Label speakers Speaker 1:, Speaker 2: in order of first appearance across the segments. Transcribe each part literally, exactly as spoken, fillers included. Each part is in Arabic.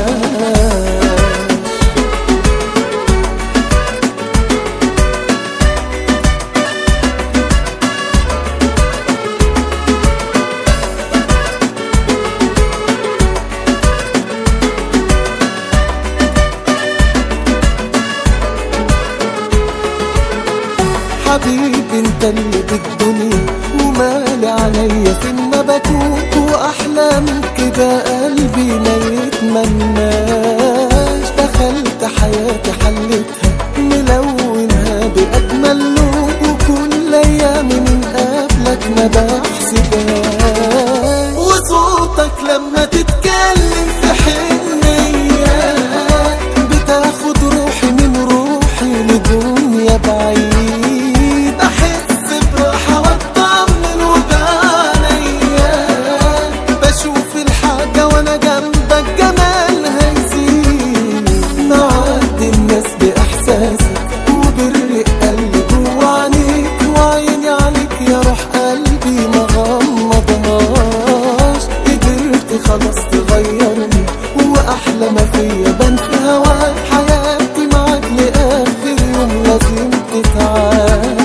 Speaker 1: حبيبي انت اللي بالدنيا ومالي عليا فين ما بكون، واحلام كده قلبي ما يتمناش. دخلت حياتي حلتها ملونها باجمل لون، وكل ايامي من قبلك ما بحسبهاش. وصوتك لما تتكلم في حنية بتاخد روحي من روحي لدنيا بعيد. خلاص تغيرني واحلى ما فيا بان في هواك، حياتي معاك لاخر يوم لازم تتعاش.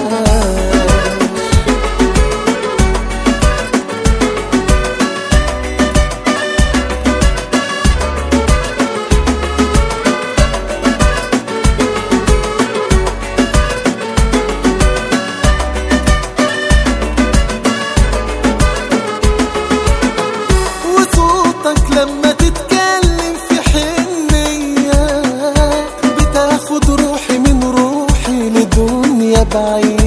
Speaker 1: لما تتكلم في حنية بتاخد روحي من روحي لدنيا بعيد.